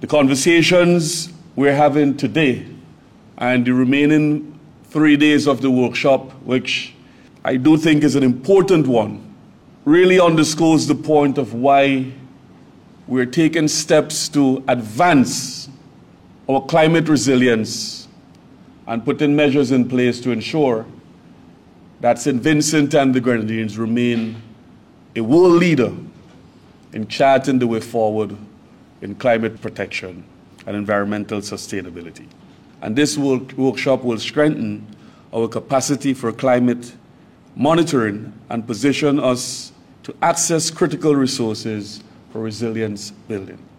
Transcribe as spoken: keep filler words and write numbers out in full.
The conversations we're having today and the remaining three days of the workshop, which I do think is an important one, really underscores the point of why we're taking steps to advance our climate resilience and putting measures in place to ensure that Saint Vincent and the Grenadines remain a world leader in charting the way forward in climate protection and environmental sustainability. And this work workshop will strengthen our capacity for climate monitoring and position us to access critical resources for resilience building.